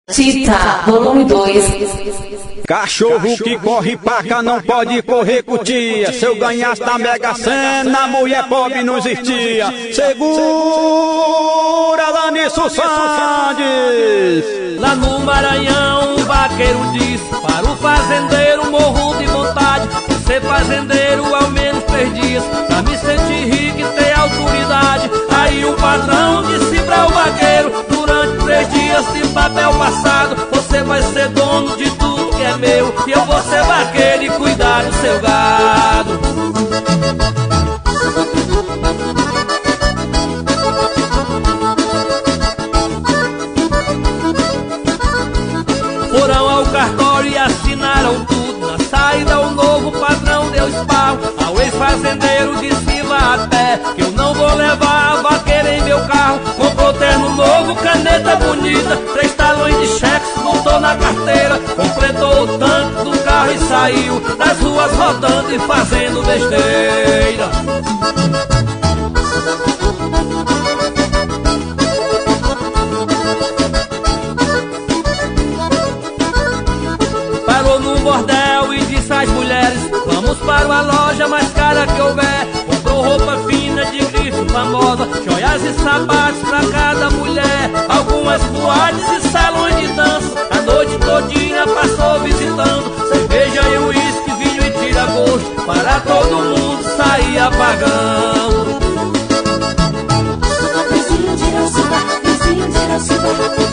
Tita, volume 2. Cachorro que corre paca não pode correr com tia. Se eu ganhasse na Mega Sena, mulher pobre não existia. Segura lá nisso, Sandes. Lá no Maranhão, um vaqueiro disse para o fazendeiro: morro de vontade de ser fazendeiro ao menos 3 dias, pra me sentir rico e ter autoridade. Aí o patrão disse para o vaqueiro: durante 3 dias de papel passado, você vai ser dono de tudo que é meu, e eu vou ser vaqueiro e cuidar do seu gado. Foram ao cartório e assinaram tudo. Na saída o novo patrão deu esparro ao ex-fazendeiro, disse: vá a pé, que eu não vou levar a vaqueira em meu carro. Comprou terno novo, caneta bonita, 3 talões de cheques, botou na carteira, completou o tanque do carro e saiu das ruas rodando e fazendo besteira. Parou num bordel e disse às mulheres: vamos para uma loja mais cara que houver. Comprou roupa fina de grife famosa, joias e sapatos pra cada mulher. Algumas boates e salões de dança, a noite todinha passou visitando. Cerveja e uísque, vinho e tira-gosto, para todo mundo sair apagando. Vizinho de Iracema, vizinho de Iracema.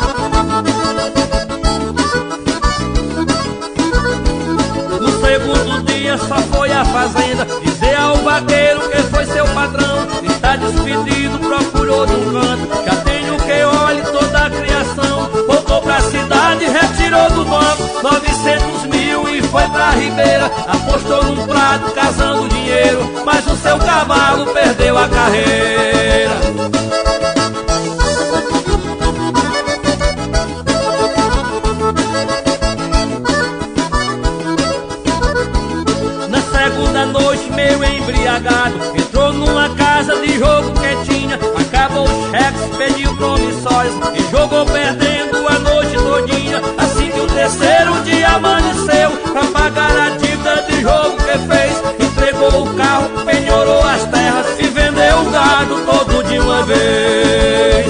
No segundo dia só foi à fazenda dizer ao vaqueiro que foi seu patrão: está despedido, procurou num canto, já tem o que olhe toda a criação. Voltou pra cidade, retirou do banco 900 mil e foi pra Ribeira. Apostou num prato, casando dinheiro, mas o seu cavalo perdeu a carreira. Na segunda noite, meio embriagado, entrou numa casa de jogo que tinha. Acabou os cheques, pediu promissórios e jogou perdendo a noite todinha. Assim que o terceiro dia amanheceu, pra pagar a dívida de jogo que fez, entregou o carro, penhorou as terras e vendeu o gado todo de uma vez.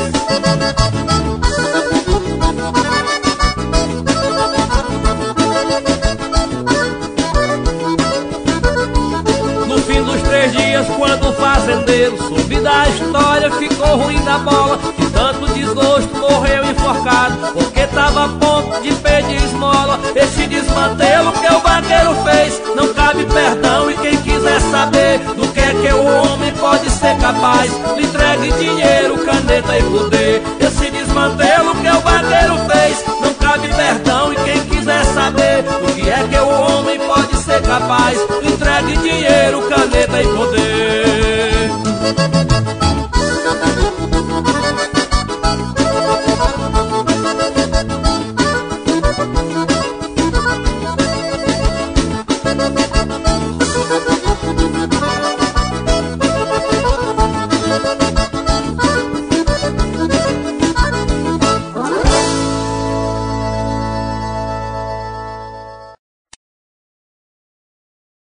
No fim dos 3 dias, quando o fazendeiro soube da história, ficou ruim da bola. De tanto desgosto morreu enforcado, porque tava a ponto de pedir esmola. Esse desmantelo que o vaqueiro fez, não cabe perdão, e quem quiser saber do que o homem pode ser capaz, lhe entregue dinheiro, caneta e poder. Esse desmantelo que o vaqueiro fez, não cabe perdão, e quem quiser saber do que o homem pode ser capaz, lhe entregue dinheiro, caneta e poder.